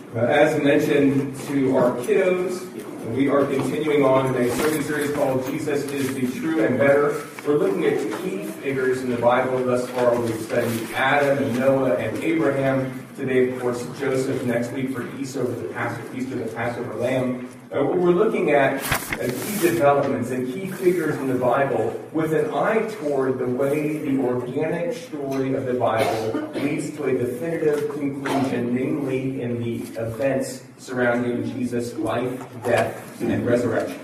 As mentioned to our kiddos, we are continuing on in a sermon series called Jesus is the True and Better. We're looking at key figures in the Bible. Thus far, we've studied Adam and Noah and Abraham. Today, of course, Joseph. Next week for Easter, the Passover lamb. We're looking at key developments and key figures in the Bible with an eye toward the way the organic story of the Bible leads to a definitive conclusion, namely in the events surrounding Jesus' life, death, and resurrection.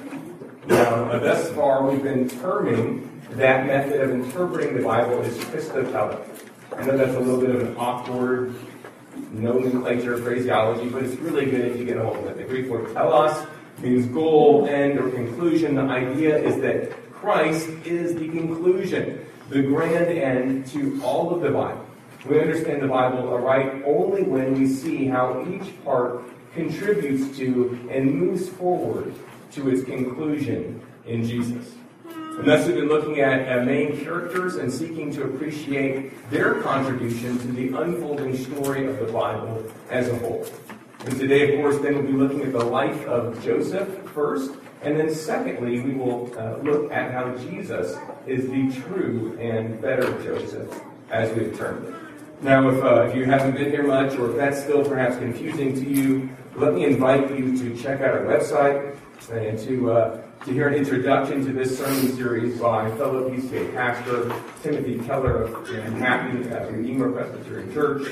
Now, thus far, we've been terming that method of interpreting the Bible as Christotelic. I know that's a little bit of an awkward nomenclature, phraseology, but it's really good if you get a hold of it. The Greek word telos means goal, end, or conclusion. The idea is that Christ is the conclusion, the grand end to all of the Bible. We understand the Bible aright only when we see how each part contributes to and moves forward to its conclusion in Jesus. And thus we've been looking at main characters and seeking to appreciate their contribution to the unfolding story of the Bible as a whole. And today, of course, then we'll be looking at the life of Joseph first, and then secondly, we will look at how Jesus is the true and better Joseph, as we've termed it. Now, if you haven't been here much, or if that's still perhaps confusing to you, let me invite you to check out our website and to hear an introduction to this sermon series by fellow PCA pastor Timothy Keller of Manhattan at Redeemer Presbyterian Church.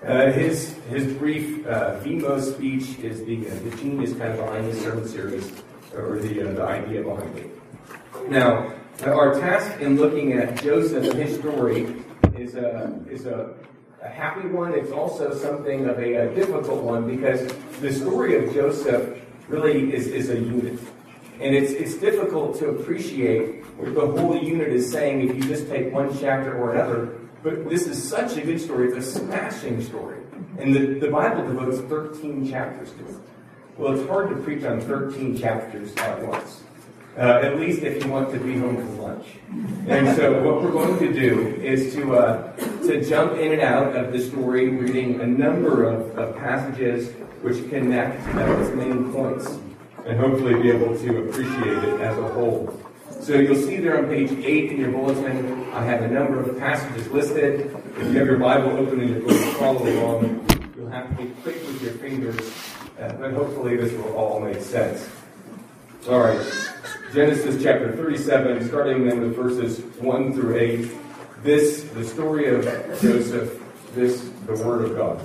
His brief VMO speech is the genius kind of behind this sermon series, or the idea behind it. Now, our task in looking at Joseph and his story is a happy one. It's also something of a difficult one, because the story of Joseph really is a unit. And it's difficult to appreciate what the whole unit is saying if you just take one chapter or another. But this is such a good story. It's a smashing story. And the Bible devotes 13 chapters to it. Well, it's hard to preach on 13 chapters at once. At least if you want to be home for lunch. And so what we're going to do is to jump in and out of the story, reading a number of passages which connect its main points, and hopefully be able to appreciate it as a whole. So you'll see there on page 8 in your bulletin, I have a number of passages listed. If you have your Bible open and you're going to follow along, you'll have to be quick with your fingers, but hopefully this will all make sense. All right, Genesis chapter 37, starting then with verses 1 through 8. This, the story of Joseph, this, the word of God.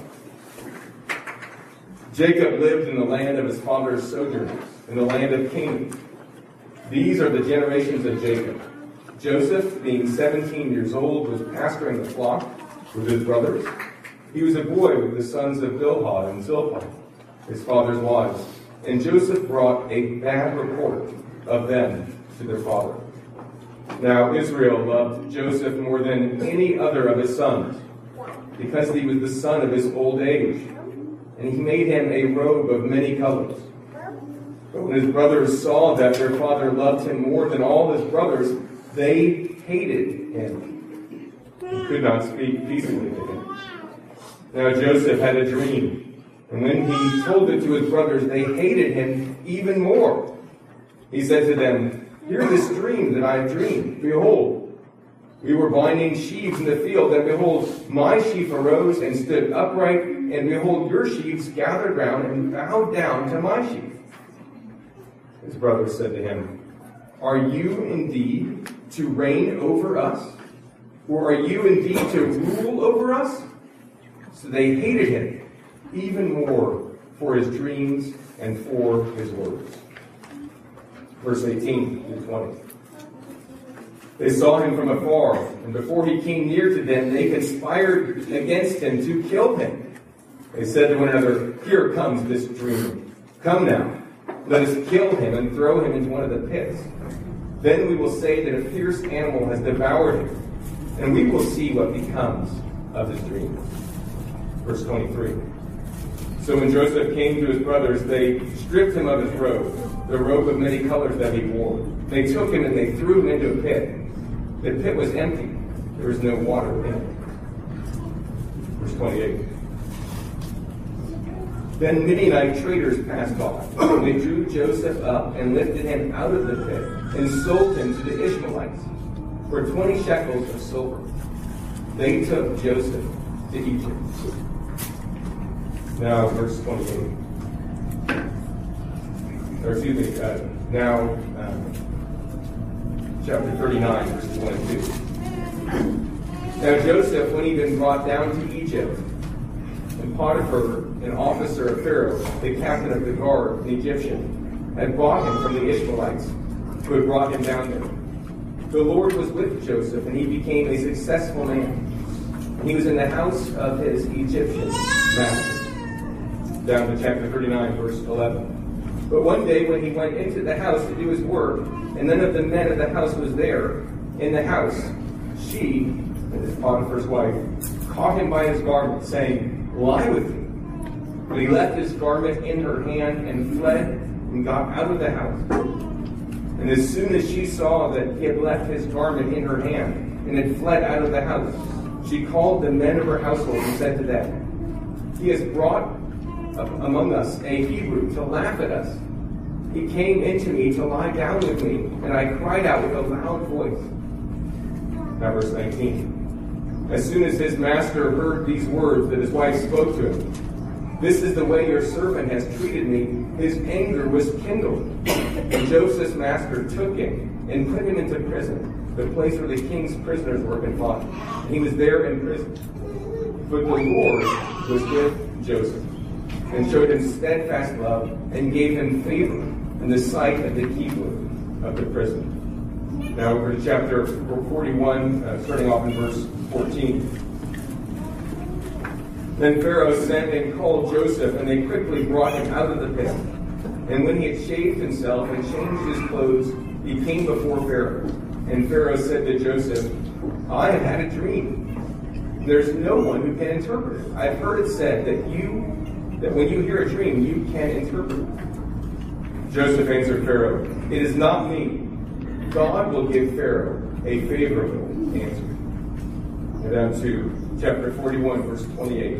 Jacob lived in the land of his father's sojourners, in the land of Canaan. These are the generations of Jacob. Joseph, being 17 years old, was pasturing the flock with his brothers. He was a boy with the sons of Bilhah and Zilpah, his father's wives. And Joseph brought a bad report of them to their father. Now Israel loved Joseph more than any other of his sons, because he was the son of his old age. And he made him a robe of many colors. But when his brothers saw that their father loved him more than all his brothers, they hated him and could not speak peaceably to him. Now Joseph had a dream, and when he told it to his brothers, they hated him even more. He said to them, "Hear this dream that I have dreamed. Behold, we were binding sheaves in the field, and behold, my sheaf arose and stood upright, and behold, your sheaves gathered round and bowed down to my sheaf." His brothers said to him, "Are you indeed to reign over us? Or are you indeed to rule over us?" So they hated him even more for his dreams and for his words. Verse 18 through 20. They saw him from afar, and before he came near to them, they conspired against him to kill him. They said to one another, "Here comes this dreamer. Come now, let us kill him and throw him into one of the pits. Then we will say that a fierce animal has devoured him, and we will see what becomes of his dream." Verse 23. So when Joseph came to his brothers, they stripped him of his robe, the robe of many colors that he wore. They took him and they threw him into a pit. The pit was empty. There was no water in it. Verse 28. Then Midianite traders passed by. They drew Joseph up and lifted him out of the pit and sold him to the Ishmaelites for 20 shekels of silver. They took Joseph to Egypt. Now, verse 28. Chapter 39, verse 22. Now Joseph, when he'd been brought down to Egypt, and Potiphar, an officer of Pharaoh, the captain of the guard, an Egyptian, had bought him from the Ishmaelites, who had brought him down there. The Lord was with Joseph, and he became a successful man. He was in the house of his Egyptian master. Down to chapter 39, verse 11. But one day when he went into the house to do his work, and none of the men of the house was there in the house, she, that is Potiphar's wife, caught him by his garment, saying, "Lie with me." But he left his garment in her hand and fled and got out of the house. And as soon as she saw that he had left his garment in her hand and had fled out of the house, she called the men of her household and said to them, "He has brought among us a Hebrew to laugh at us. He came into me to lie down with me, and I cried out with a loud voice." Now verse 19. As soon as his master heard these words that his wife spoke to him, "This is the way your servant has treated me," his anger was kindled. And Joseph's master took him and put him into prison, the place where the king's prisoners were confined. And he was there in prison. But the Lord was with Joseph, and showed him steadfast love, and gave him favor in the sight of the keeper of the prison. Now over to chapter 41, starting off in verse 14. Then Pharaoh sent and called Joseph, and they quickly brought him out of the pit. And when he had shaved himself and changed his clothes, he came before Pharaoh. And Pharaoh said to Joseph, "I have had a dream. There's no one who can interpret it. I've heard it said that when you hear a dream, you can interpret it." Joseph answered Pharaoh, "It is not me. God will give Pharaoh a favorable answer." And down to chapter 41, verse 28.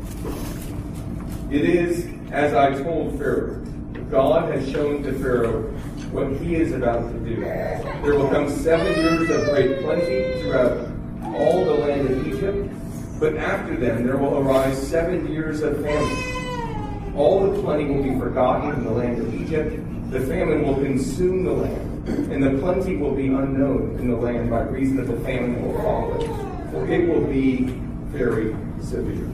It is as I told Pharaoh. God has shown to Pharaoh what he is about to do. There will come 7 years of great plenty throughout all the land of Egypt, but after them there will arise 7 years of famine. All the plenty will be forgotten in the land of Egypt. The famine will consume the land, and the plenty will be unknown in the land by reason of the famine that will follow it, for it will be very severe.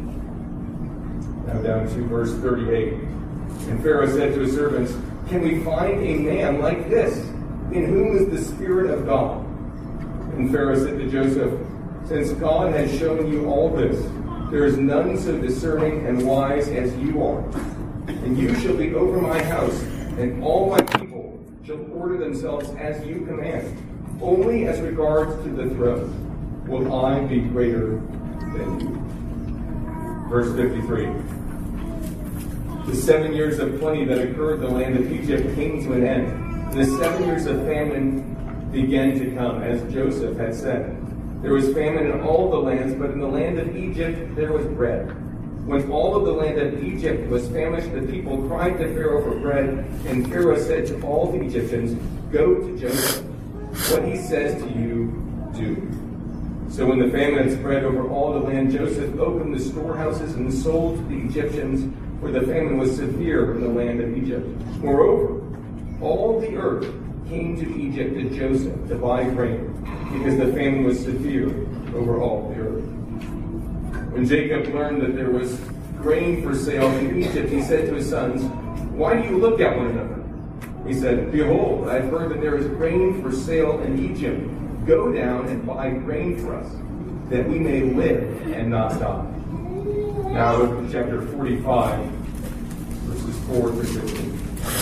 Now down to verse 38. And Pharaoh said to his servants, "Can we find a man like this, in whom is the Spirit of God?" And Pharaoh said to Joseph, "Since God has shown you all this, there is none so discerning and wise as you are. And you shall be over my house, and all my people shall order themselves as you command. Only as regards to the throne will I be greater than you." Verse 53. The 7 years of plenty that occurred in the land of Egypt came to an end. And the 7 years of famine began to come, as Joseph had said. There was famine in all the lands, but in the land of Egypt there was bread. When all of the land of Egypt was famished, the people cried to Pharaoh for bread, and Pharaoh said to all the Egyptians, "Go to Joseph. What he says to you, do." So when the famine had spread over all the land, Joseph opened the storehouses and sold to the Egyptians, for the famine was severe in the land of Egypt. Moreover, all the earth came to Egypt to Joseph to buy grain, because the famine was severe over all the earth. When Jacob learned that there was grain for sale in Egypt, he said to his sons, "Why do you look at one another?" He said, "Behold, I have heard that there is grain for sale in Egypt. Go down and buy grain for us, that we may live and not die." Now look at chapter 45, verses 4 through 15.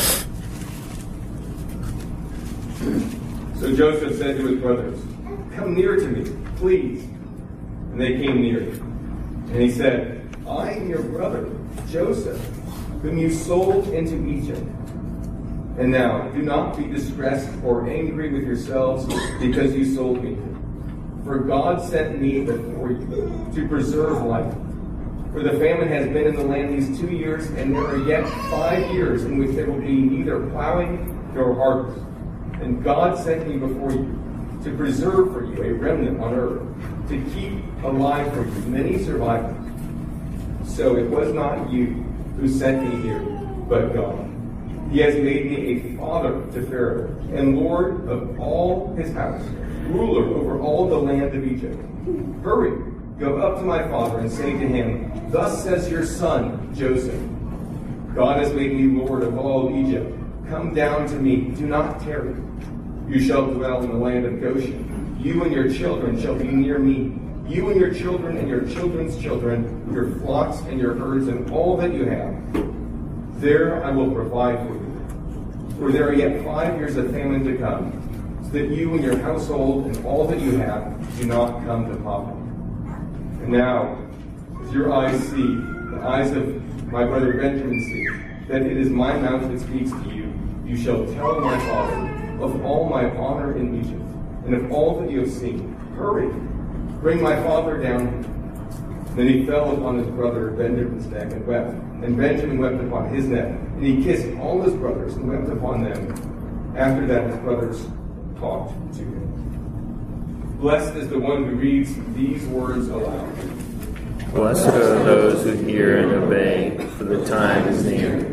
So Joseph said to his brothers, "Come near to me, please." And they came near. And he said, "I am your brother, Joseph, whom you sold into Egypt. And now, do not be distressed or angry with yourselves because you sold me. For God sent me before you to preserve life. For the famine has been in the land these 2 years, and there are yet 5 years in which there will be neither plowing nor harvest. And God sent me before you to preserve for you a remnant on earth, to keep alive for you many survivors. So it was not you who sent me here, but God. He has made me a father to Pharaoh, and Lord of all his house, ruler over all the land of Egypt. Hurry, go up to my father and say to him, Thus says your son, Joseph, God has made me Lord of all Egypt. Come down to me, do not tarry. You shall dwell in the land of Goshen. You and your children shall be near me. You and your children and your children's children, your flocks and your herds and all that you have. There I will provide for you. For there are yet 5 years of famine to come, so that you and your household and all that you have do not come to poverty. And now, as your eyes see, the eyes of my brother Benjamin see, that it is my mouth that speaks to you, you shall tell my father of all my honor in Egypt, and of all that you have seen. Hurry, bring my father down. Then he fell upon his brother Benjamin's neck and wept. And Benjamin wept upon his neck. And he kissed all his brothers and wept upon them. After that his brothers talked to him. Blessed is the one who reads these words aloud. Blessed are those who hear and obey, for the time is near.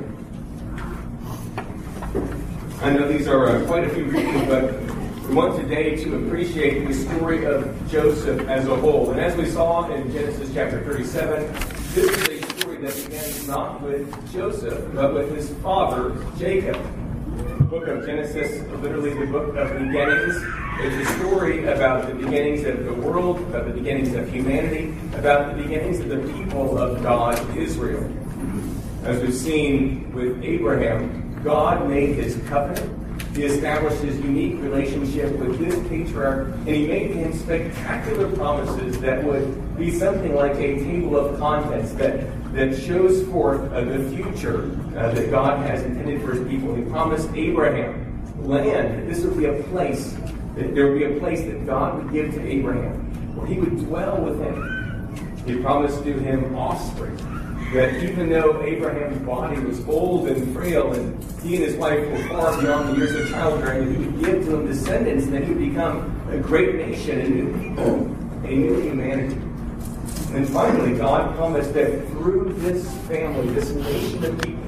I know these are quite a few readings, but we want today to appreciate the story of Joseph as a whole. And as we saw in Genesis chapter 37, this is a story that begins not with Joseph, but with his father, Jacob. The book of Genesis, literally the book of beginnings. It's a story about the beginnings of the world, about the beginnings of humanity, about the beginnings of the people of God, Israel. As we've seen with Abraham, God made his covenant. He established his unique relationship with this patriarch, and he made him spectacular promises that would be something like a table of contents that shows forth the future that God has intended for his people. He promised Abraham land. This would be a place, there would be a place that God would give to Abraham, where he would dwell with him. He promised to him offspring, that even though Abraham's body was old and frail, and he and his wife were far beyond the years of childbearing, he would give to him descendants, and that he would become a great nation, a new people, a new humanity. And finally, God promised that through this family, this nation of people,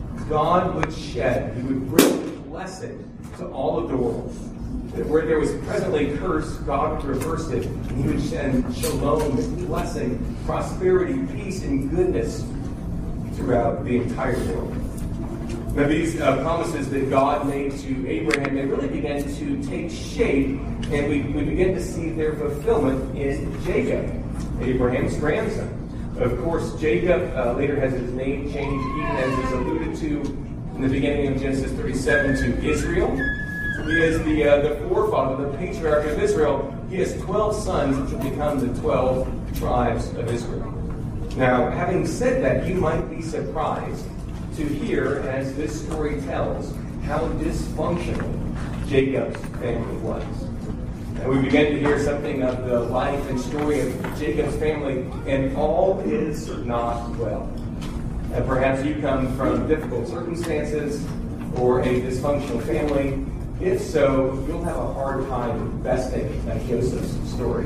God would shed, he would bring blessing to all of the world. That where there was presently curse, God would reverse it, and he would send shalom, blessing, prosperity, peace, and goodness throughout the entire world. Now, these promises that God made to Abraham, they really began to take shape, and we begin to see their fulfillment in Jacob, Abraham's grandson. Of course, Jacob later has his name changed, even as is alluded to in the beginning of Genesis 37, to Israel. He is the forefather, the patriarch of Israel. He has 12 sons, which will become the 12 tribes of Israel. Now, having said that, you might be surprised to hear, as this story tells, how dysfunctional Jacob's family was. And we begin to hear something of the life and story of Jacob's family, and all is not well. And perhaps you come from difficult circumstances or a dysfunctional family. If so, you'll have a hard time investing in Joseph's story.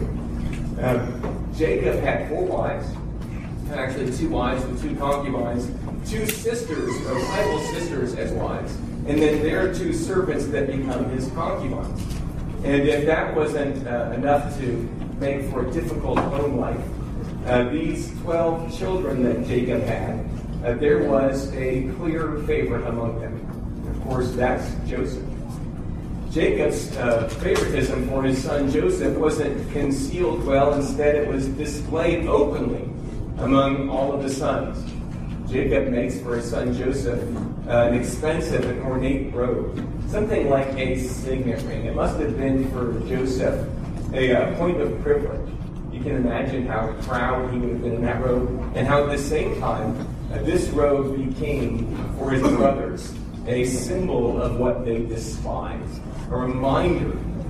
Jacob had 4 wives, actually 2 wives and 2 concubines, 2 sisters, or rival sisters as wives, and then there are 2 servants that become his concubines. And if that wasn't enough to make for a difficult home life, these 12 children that Jacob had, there was a clear favorite among them. Of course, that's Joseph. Jacob's favoritism for his son Joseph wasn't concealed well. Instead, it was displayed openly among all of the sons. Jacob makes for his son Joseph an expensive and ornate robe, something like a signet ring. It must have been for Joseph a point of privilege. You can imagine how proud he would have been in that robe, and how at the same time this robe became for his brothers a symbol of what they despised. A reminder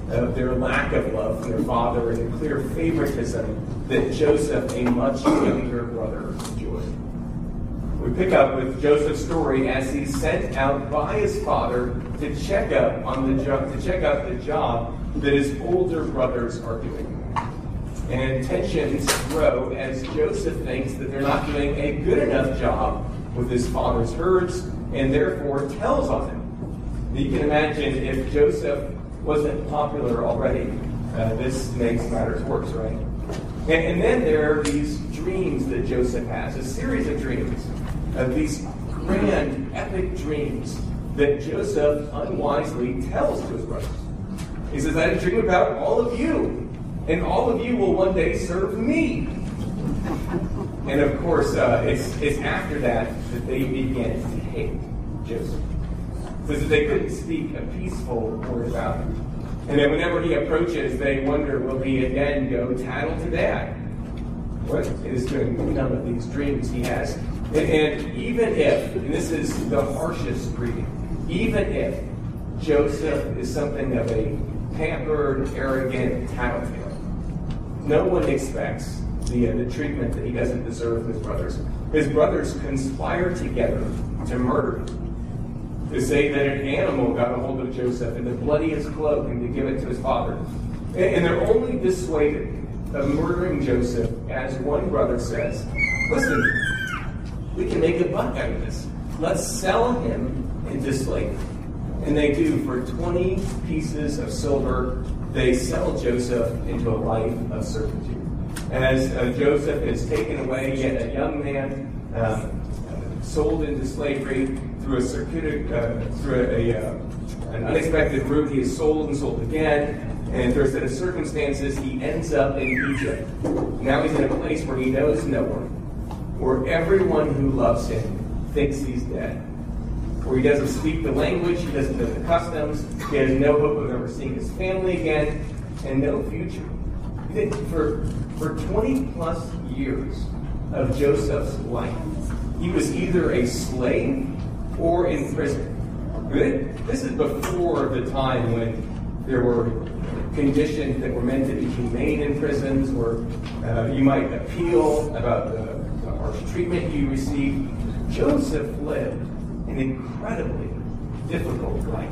of their lack of love from their father and the clear favoritism that Joseph, a much younger brother, enjoyed. We pick up with Joseph's story as he's sent out by his father to check up on the job, that his older brothers are doing. And tensions grow as Joseph thinks that they're not doing a good enough job with his father's herds, and therefore tells on him. You can imagine if Joseph wasn't popular already, this makes matters worse, right? And then there are these dreams that Joseph has, a series of dreams, these grand, epic dreams that Joseph unwisely tells to his brothers. He says, I had a dream about all of you, and all of you will one day serve me. And of course, it's after that they begin to hate Joseph. Because they couldn't speak a peaceful word about him. And then whenever he approaches, they wonder, will he again go tattle to dad? What is going to become of these dreams he has? And even if, and this is the harshest reading, even if Joseph is something of a pampered, arrogant tattletale, no one expects the treatment that he doesn't deserve from his brothers. His brothers conspire together to murder him, to say that an animal got a hold of Joseph and to bloody his cloak and to give it to his father. And they're only dissuaded of murdering Joseph as one brother says, listen, we can make a buck out of this. Let's sell him into slavery. And they do. For 20 pieces of silver, they sell Joseph into a life of servitude. As Joseph is taken away, yet a young man sold into slavery through an unexpected route, he is sold and sold again. And through a set of circumstances, he ends up in Egypt. Now he's in a place where he knows no one, where everyone who loves him thinks he's dead, where he doesn't speak the language, he doesn't know the customs, he has no hope of ever seeing his family again, and no future. For 20 plus years of Joseph's life, he was either a slave or in prison. This is before the time when there were conditions that were meant to be humane in prisons, where you might appeal about the harsh treatment you received. Joseph lived an incredibly difficult life.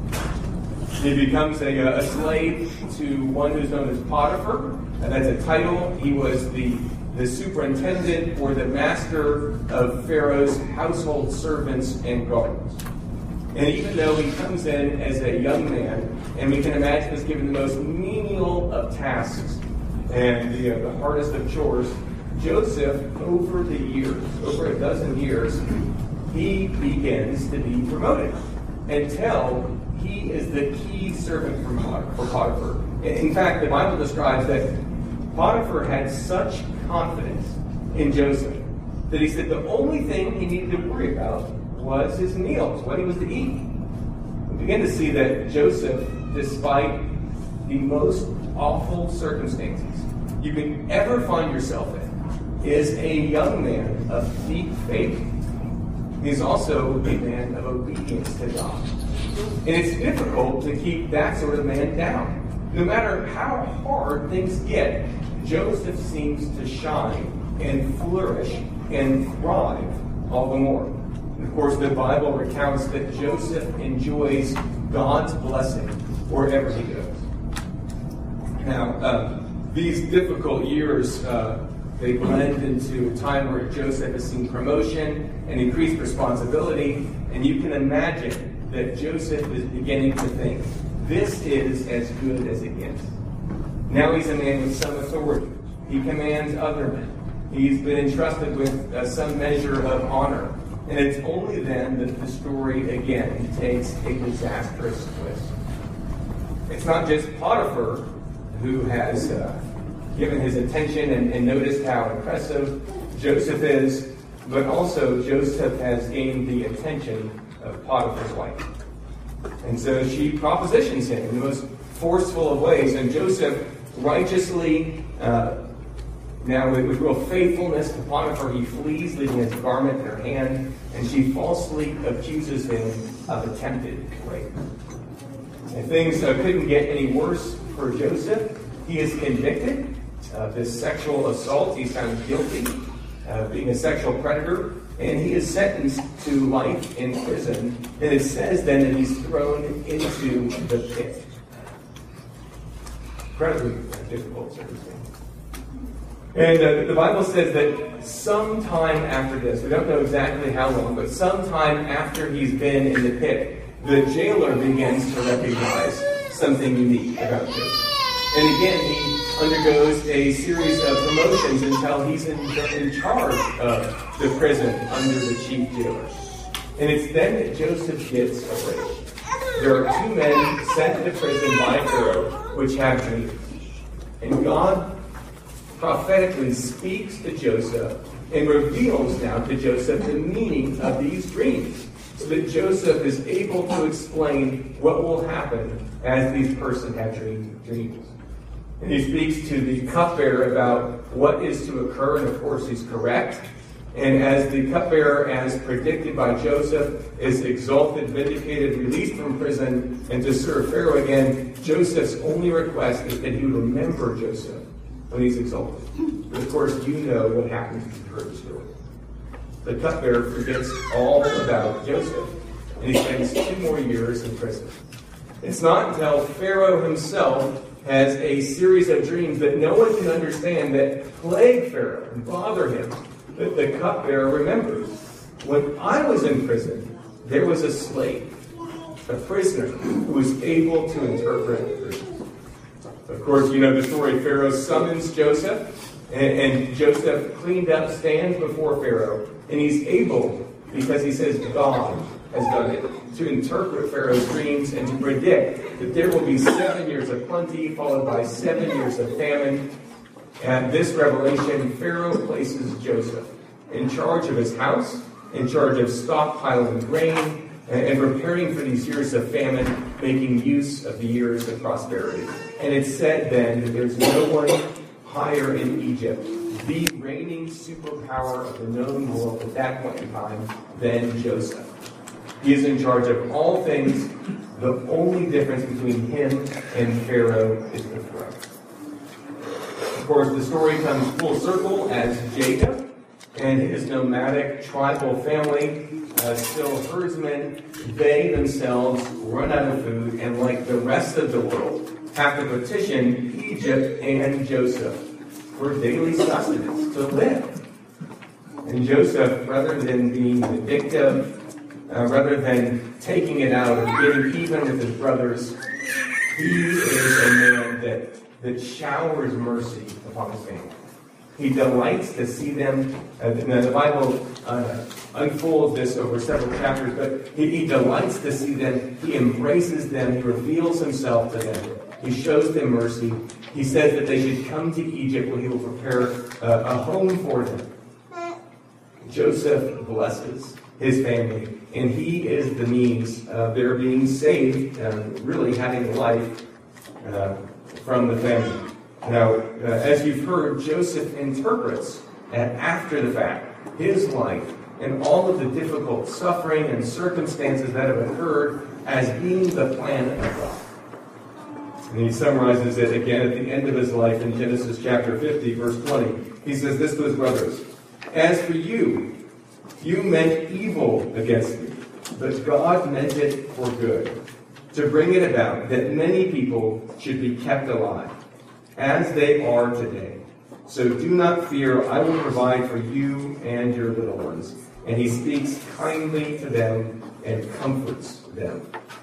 He becomes a slave to one who's known as Potiphar, and that's a title. He was the superintendent or the master of Pharaoh's household servants and guards. And even though he comes in as a young man, and we can imagine is given the most menial of tasks and the hardest of chores, Joseph, over the years, over a dozen years, he begins to be promoted until he is the key servant for Potiphar. In fact, the Bible describes that Potiphar had such confidence in Joseph that he said the only thing he needed to worry about was his meals, what he was to eat. We begin to see that Joseph, despite the most awful circumstances you can ever find yourself in, is a young man of deep faith. He's also a man of obedience to God. And it's difficult to keep that sort of man down. No matter how hard things get, Joseph seems to shine and flourish and thrive all the more. And of course, the Bible recounts that Joseph enjoys God's blessing wherever he goes. Now, these difficult years, they blend into a time where Joseph has seen promotion and increased responsibility, and you can imagine that Joseph is beginning to think, this is as good as it gets. Now he's a man with some authority. He commands other men. He's been entrusted with some measure of honor. And it's only then that the story again takes a disastrous twist. It's not just Potiphar who has given his attention and noticed how impressive Joseph is, but also Joseph has gained the attention of Potiphar's wife. And so she propositions him in the most forceful of ways, and Joseph righteously, now with real faithfulness to Potiphar, he flees, leaving his garment in her hand, and she falsely accuses him of attempted rape. And things couldn't get any worse for Joseph. He is convicted of this sexual assault. He's found guilty of being a sexual predator, and he is sentenced to life in prison. And it says then that he's thrown into the pit. Incredibly difficult circumstance. And the Bible says that sometime after this, we don't know exactly how long, but sometime after he's been in the pit, the jailer begins to recognize something unique about Joseph. And again, he undergoes a series of promotions until he's in charge of the prison under the chief jailer. And it's then that Joseph gets afraid. There are two men sent to prison by Pharaoh, which have dreams. And God prophetically speaks to Joseph and reveals now to Joseph the meaning of these dreams, so that Joseph is able to explain what will happen as these persons have dreams. And he speaks to the cupbearer about what is to occur, and of course he's correct. And as the cupbearer, as predicted by Joseph, is exalted, vindicated, released from prison, and to serve Pharaoh again, Joseph's only request is that he would remember Joseph when he's exalted. But of course, you know what happens if you've heard the story. The cupbearer forgets all about Joseph, and he spends 2 more years in prison. It's not until Pharaoh himself has a series of dreams that no one can understand that plague Pharaoh and bother him, that the cupbearer remembers. When I was in prison, there was a slave, a prisoner, who was able to interpret dreams. Of course, you know the story. Pharaoh summons Joseph, and Joseph cleaned up stands before Pharaoh, and he's able, because he says God has done it, to interpret Pharaoh's dreams and to predict that there will be 7 years of plenty, followed by 7 years of famine. And this revelation, Pharaoh places Joseph in charge of his house, in charge of stockpiling grain, and preparing for these years of famine, making use of the years of prosperity. And it's said then that there's no one higher in Egypt, the reigning superpower of the known world at that point in time, than Joseph. He is in charge of all things. The only difference between him and Pharaoh is the throne. Of course, the story comes full circle as Jacob and his nomadic tribal family, still herdsmen, they themselves run out of food, and like the rest of the world, have to petition Egypt and Joseph for daily sustenance to live. And Joseph, rather than being vindictive, rather than taking it out or getting even with his brothers, he is a man that showers mercy upon his family. He delights to see them. The Bible unfolds this over several chapters, but he delights to see them. He embraces them. He reveals himself to them. He shows them mercy. He says that they should come to Egypt where he will prepare a home for them. Joseph blesses his family, and he is the means of their being saved, really having life from the family. Now, as you've heard, Joseph interprets after the fact his life and all of the difficult suffering and circumstances that have occurred as being the plan of God. And he summarizes it again at the end of his life in Genesis chapter 50, verse 20. He says this to his brothers: "As for you, you meant evil against me, but God meant it for good, to bring it about that many people should be kept alive, as they are today. So do not fear, I will provide for you and your little ones." And he speaks kindly to them and comforts them.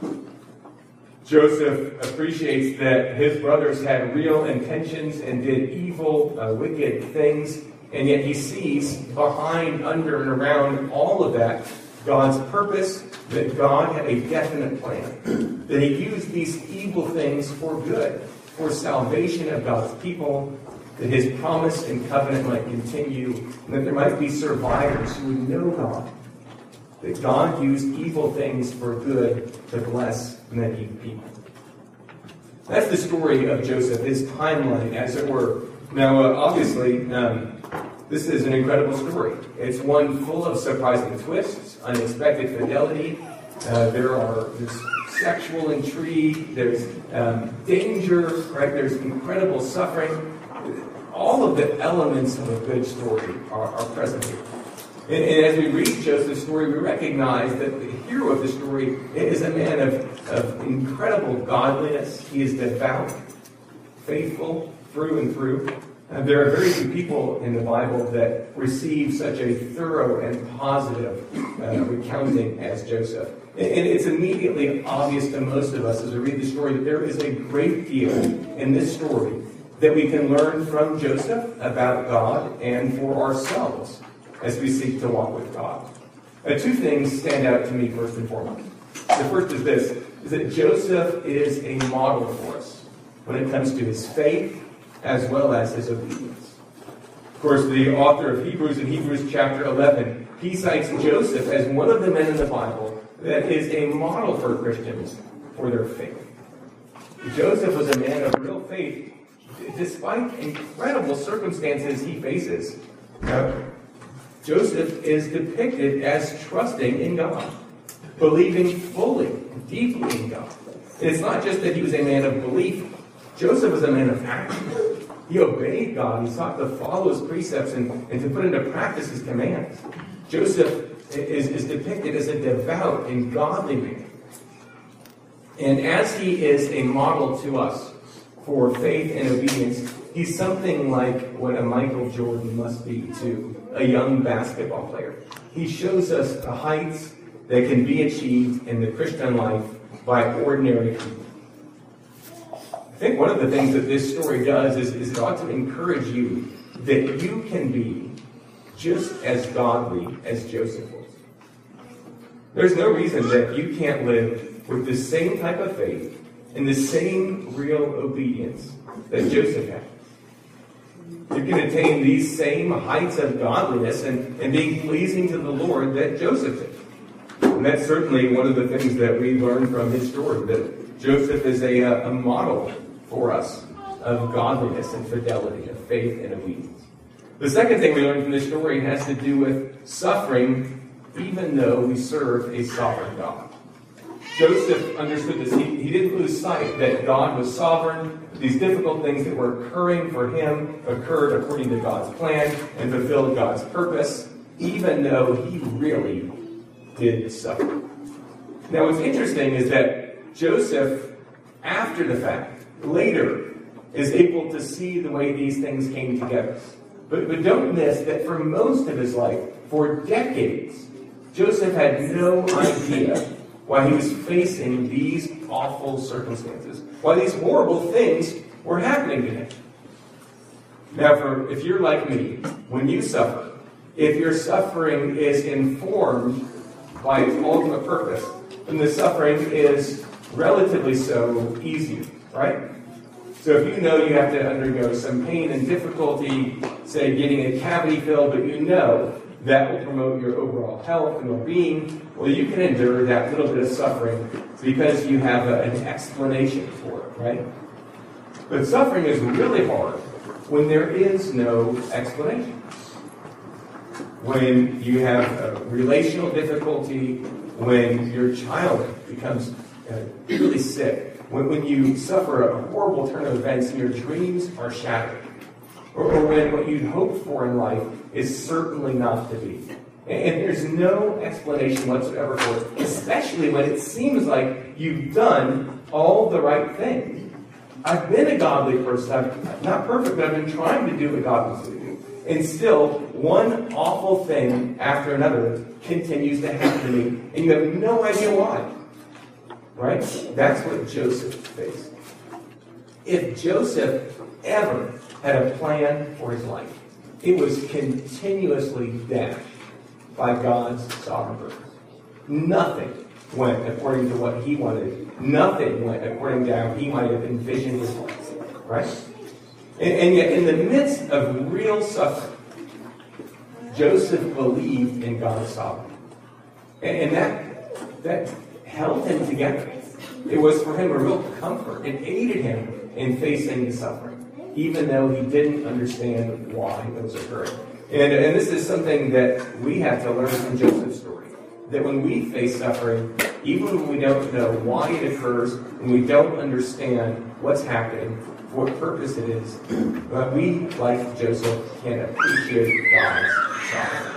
Joseph appreciates that his brothers had real intentions and did evil, wicked things, and yet he sees behind, under, and around all of that God's purpose, that God had a definite plan, that he used these evil things for good, for salvation of God's people, that his promise and covenant might continue, and that there might be survivors who would know God, that God used evil things for good to bless many people. That's the story of Joseph, his timeline, as it were. Now, obviously, this is an incredible story. It's one full of surprising twists, unexpected fidelity, There's sexual intrigue, there's danger, right? There's incredible suffering. All of the elements of a good story are present here. And as we read Joseph's story, we recognize that the hero of the story is a man of incredible godliness. He is devout, faithful through and through. There are very few people in the Bible that receive such a thorough and positive recounting as Joseph. And it's immediately obvious to most of us as we read the story that there is a great deal in this story that we can learn from Joseph about God and for ourselves as we seek to walk with God. Two things stand out to me first and foremost. The first is this, is that Joseph is a model for us when it comes to his faith as well as his obedience. Of course, the author of Hebrews in Hebrews chapter 11, he cites Joseph as one of the men in the Bible that is a model for Christians for their faith. Joseph was a man of real faith despite incredible circumstances he faces. Joseph is depicted as trusting in God, believing fully, deeply in God. And it's not just that he was a man of belief. Joseph was a man of action. He obeyed God. He sought to follow his precepts and to put into practice his commands. Joseph is depicted as a devout and godly man. And as he is a model to us for faith and obedience, he's something like what a Michael Jordan must be to a young basketball player. He shows us the heights that can be achieved in the Christian life by ordinary people. I think one of the things that this story does is it ought to encourage you that you can be just as godly as Joseph was. There's no reason that you can't live with the same type of faith and the same real obedience that Joseph had. You can attain these same heights of godliness and being pleasing to the Lord that Joseph did. And that's certainly one of the things that we learn from his story, that Joseph is a model for us of godliness and fidelity, of faith and obedience. The second thing we learn from this story has to do with suffering, even though we serve a sovereign God. Joseph understood this. He didn't lose sight that God was sovereign. These difficult things that were occurring for him occurred according to God's plan and fulfilled God's purpose, even though he really did suffer. Now, what's interesting is that Joseph, after the fact, later, is able to see the way these things came together. But don't miss that for most of his life, for decades, Joseph had no idea why he was facing these awful circumstances, why these horrible things were happening to him. Now, if you're like me, when you suffer, if your suffering is informed by its ultimate purpose, then the suffering is relatively so easy, right? So if you know you have to undergo some pain and difficulty, say getting a cavity filled, but you know that will promote your overall health and well-being, well, you can endure that little bit of suffering because you have an explanation for it, right? But suffering is really hard when there is no explanation. When you have a relational difficulty, when your child becomes really sick, when you suffer a horrible turn of events and your dreams are shattered, or when what you'd hoped for in life is certainly not to be. And there's no explanation whatsoever for it, especially when it seems like you've done all the right things. I've been a godly person. I'm not perfect, but I've been trying to do what God wants me to do. And still, one awful thing after another continues to happen to me, and you have no idea why. Right? That's what Joseph faced. If Joseph ever had a plan for his life, it was continuously dashed by God's sovereign purpose. Nothing went according to what he wanted. Nothing went according to how he might have envisioned his life. Right? And yet, in the midst of real suffering, Joseph believed in God's sovereignty. And that held him together. It was for him a real comfort. It aided him in facing the suffering, even though he didn't understand why it was occurring. And this is something that we have to learn from Joseph's story. that when we face suffering, even when we don't know why it occurs, when we don't understand what's happening, for what purpose it is, but we, like Joseph, can appreciate God's sovereignty.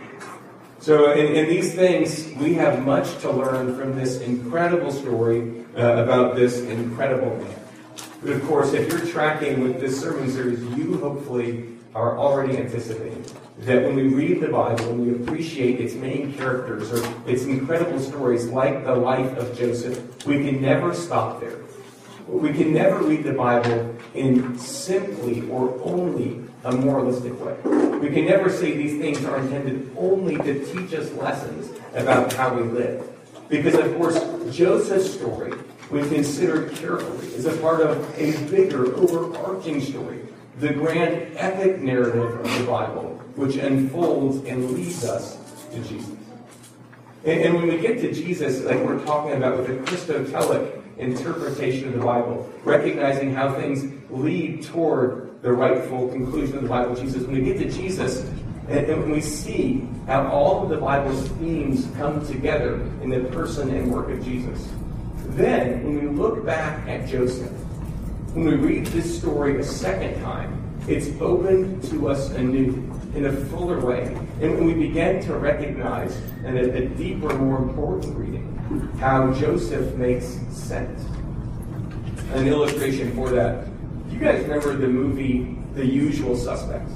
So in these things, we have much to learn from this incredible story about this incredible man. But of course, if you're tracking with this sermon series, you hopefully are already anticipating that when we read the Bible and we appreciate its main characters or its incredible stories like the life of Joseph, we can never stop there. We can never read the Bible in simply or only a moralistic way. We can never say these things are intended only to teach us lessons about how we live. Because, of course, Joseph's story, when considered carefully, is a part of a bigger, overarching story, the grand epic narrative of the Bible, which unfolds and leads us to Jesus. And when we get to Jesus, like we're talking about with the Christotelic interpretation of the Bible, recognizing how things lead toward the rightful conclusion of the Bible, Jesus, when we get to Jesus, and when we see how all of the Bible's themes come together in the person and work of Jesus, then when we look back at Joseph, when we read this story a second time, it's opened to us anew in a fuller way. And when we begin to recognize, in a deeper, more important reading, how Joseph makes sense. An illustration for that. Do you guys remember the movie The Usual Suspects?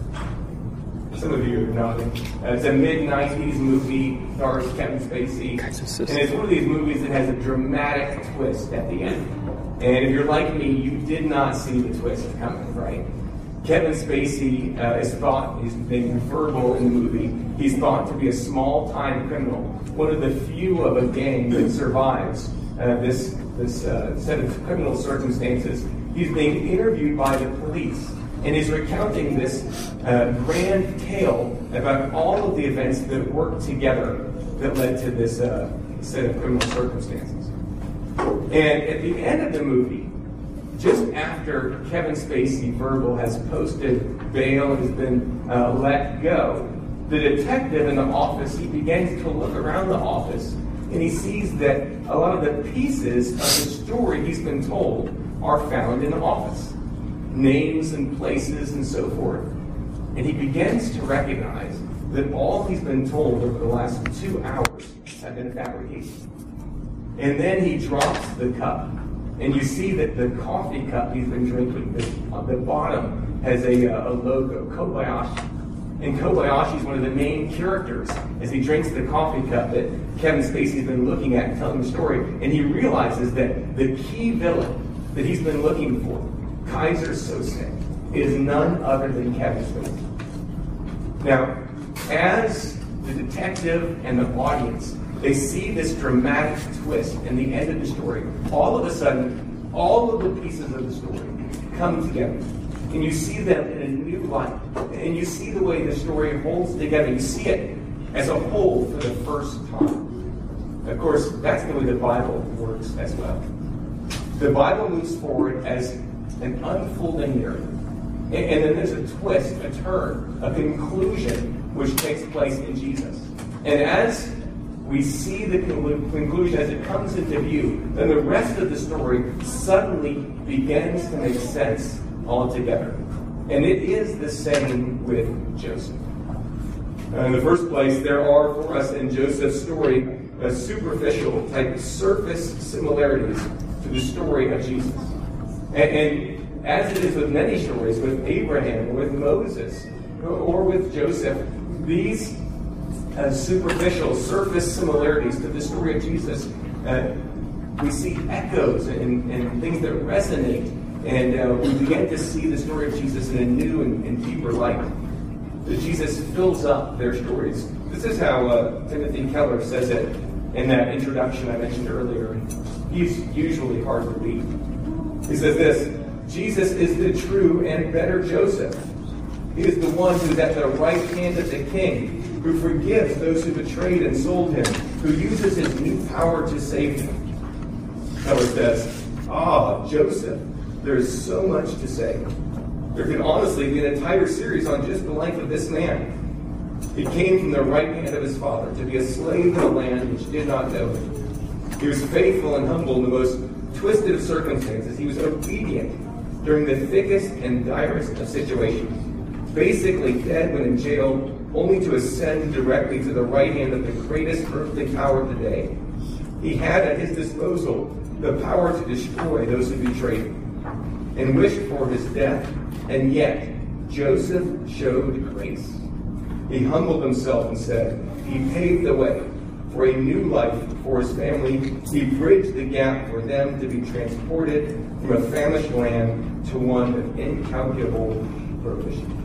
Some of you are nodding. It's a mid-90s movie, stars Kevin Spacey. And it's one of these movies that has a dramatic twist at the end. And if you're like me, you did not see the twist coming, right? Kevin Spacey is thought, he's named Verbal in the movie, he's thought to be a small-time criminal, one of the few of a gang that survives this set of criminal circumstances. He's being interviewed by the police, and he's recounting this grand tale about all of the events that worked together that led to this set of criminal circumstances. And at the end of the movie, just after Kevin Spacey, Verbal, has posted bail and has been let go, the detective in the office, he begins to look around the office, and he sees that a lot of the pieces of the story he's been told are found in the office. Names and places and so forth. And he begins to recognize that all he's been told over the last 2 hours have been fabrications. And then he drops the cup. And you see that the coffee cup he's been drinking, on the bottom has a logo, Kobayashi. And Kobayashi is one of the main characters as he drinks the coffee cup that Kevin Spacey's been looking at and telling the story. And he realizes that the key villain that he's been looking for, Kaiser Sose, is none other than Kevin Spacey. Now, as the detective and the audience, they see this dramatic twist in the end of the story. All of a sudden, all of the pieces of the story come together. And you see them in a new light. And you see the way the story holds together. You see it as a whole for the first time. Of course, that's the way the Bible works as well. The Bible moves forward as an unfolding narrative. And then there's a twist, a turn, a conclusion which takes place in Jesus. And as we see the conclusion as it comes into view, then the rest of the story suddenly begins to make sense altogether. And it is the same with Joseph. In the first place, there are for us in Joseph's story superficial type surface similarities to the story of Jesus. And as it is with many stories, with Abraham, or with Moses, or with Joseph, these superficial surface similarities to the story of Jesus, we see echoes and things that resonate, and we begin to see the story of Jesus in a new and deeper light. That Jesus fills up their stories. This is how Timothy Keller says it in that introduction I mentioned earlier. He's usually hard to read. He says this: Jesus is the true and better Joseph. He is the one who's at the right hand of the king, who forgives those who betrayed and sold him, who uses his new power to save him. Keller says, Joseph, there is so much to say. There could honestly be an entire series on just the life of this man. He came from the right hand of his father to be a slave in a land which did not know him. He was faithful and humble in the most twisted of circumstances. He was obedient during the thickest and direst of situations. Basically dead when in jail, only to ascend directly to the right hand of the greatest earthly power of the day. He had at his disposal the power to destroy those who betrayed him and wished for his death. And yet, Joseph showed grace. He humbled himself and said, he paved the way for a new life for his family. He bridged the gap for them to be transported from a famished land to one of incalculable provision.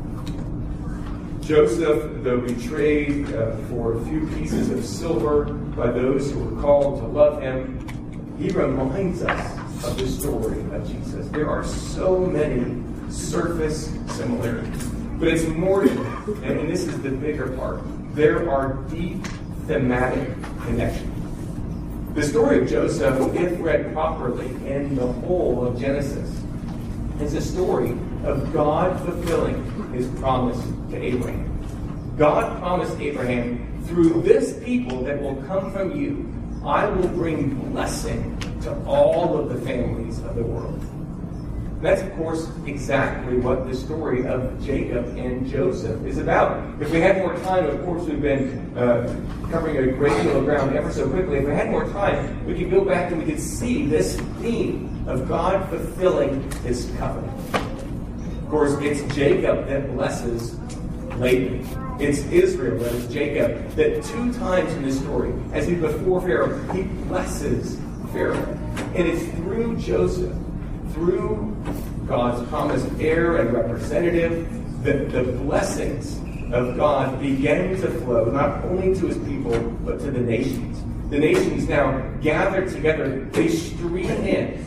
Joseph, though betrayed for a few pieces of silver by those who were called to love him, he reminds us of the story of Jesus. There are so many surface similarities, but it's more than that, and this is the bigger part. There are deep thematic connections. The story of Joseph, if read properly in the whole of Genesis, is a story of God fulfilling his promise to Abraham. God promised Abraham, through this people that will come from you, I will bring blessing to all of the families of the world. And that's, of course, exactly what the story of Jacob and Joseph is about. If we had more time, of course, we've been covering a great deal of ground ever so quickly. If we had more time, we could go back and we could see this theme of God fulfilling his covenant. Of course, it's Jacob that blesses Laban. It's Israel, that is Jacob, that 2 times in this story, as he's before Pharaoh, he blesses Pharaoh. And it's through Joseph, through God's promised heir and representative, that the blessings of God begin to flow, not only to his people, but to the nations. The nations now gathered together, they stream in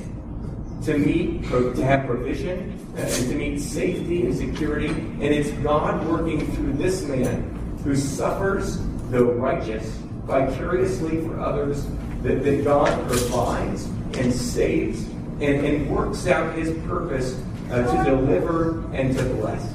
to have provision, and to meet safety and security. And it's God working through this man who suffers, though righteous, vicariously for others, that God provides and saves and works out his purpose to deliver and to bless.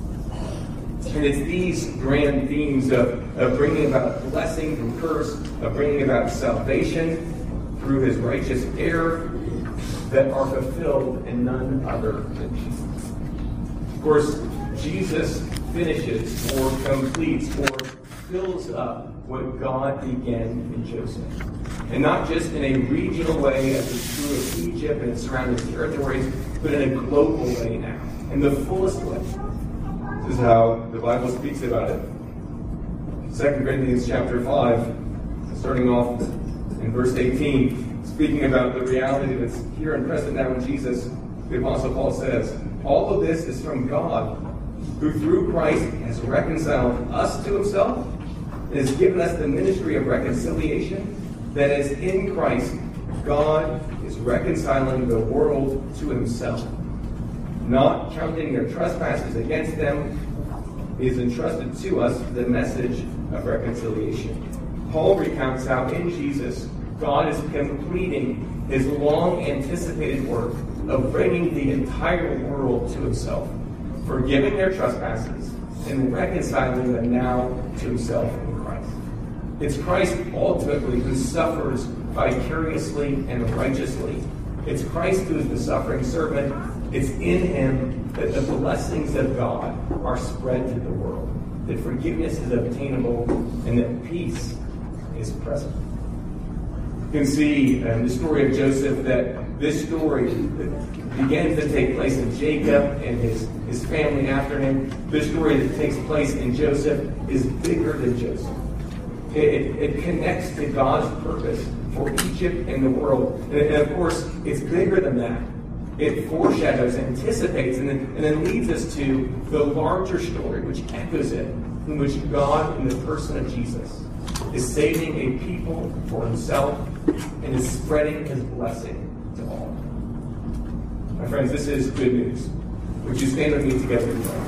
And it's these grand themes of bringing about blessing from curse, of bringing about salvation through his righteous heir, that are fulfilled in none other than Jesus. Of course, Jesus finishes or completes or fills up what God began in Joseph. And not just in a regional way as is true of Egypt and its surrounding territories, but in a global way now, in the fullest way. This is how the Bible speaks about it. 2 Corinthians chapter 5, starting off in verse 18, speaking about the reality that's here and present now in Jesus, the Apostle Paul says, all of this is from God, who through Christ has reconciled us to himself and has given us the ministry of reconciliation, that is, in Christ, God is reconciling the world to himself, not counting their trespasses against them. He has entrusted to us the message of reconciliation. Paul recounts how in Jesus, God is completing his long-anticipated work of bringing the entire world to himself, forgiving their trespasses, and reconciling them now to himself in Christ. It's Christ ultimately who suffers vicariously and righteously. It's Christ who is the suffering servant. It's in him that the blessings of God are spread to the world, that forgiveness is obtainable, and that peace is present. You can see in the story of Joseph that this story that begins to take place in Jacob and his family after him. This story that takes place in Joseph is bigger than Joseph. It connects to God's purpose for Egypt and the world. And of course, it's bigger than that. It foreshadows, anticipates, and then leads us to the larger story, which echoes it, in which God, in the person of Jesus, is saving a people for himself and is spreading his blessing to all. My friends, this is good news. Would you stand with me together in prayer?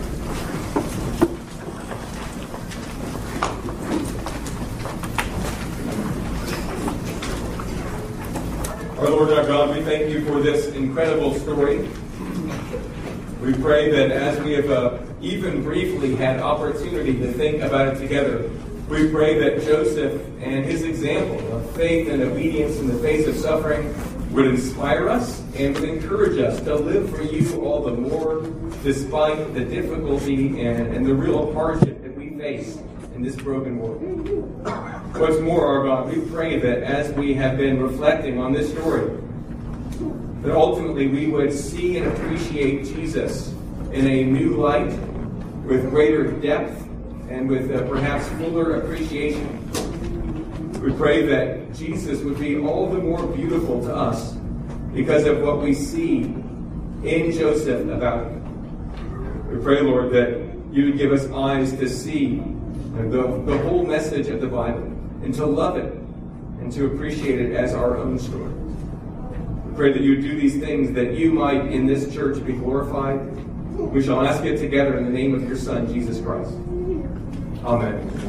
Our Lord our God, we thank you for this incredible story. We pray that as we have even briefly had opportunity to think about it together, we pray that Joseph and his example of faith and obedience in the face of suffering would inspire us and would encourage us to live for you all the more, despite the difficulty and the real hardship that we face in this broken world. What's more, our God, we pray that as we have been reflecting on this story, that ultimately we would see and appreciate Jesus in a new light, with greater depth, and with perhaps fuller appreciation. We pray that Jesus would be all the more beautiful to us because of what we see in Joseph about him. We pray, Lord, that you would give us eyes to see the whole message of the Bible and to love it and to appreciate it as our own story. We pray that you would do these things that you might in this church be glorified. We shall ask it together in the name of your Son, Jesus Christ. Amen.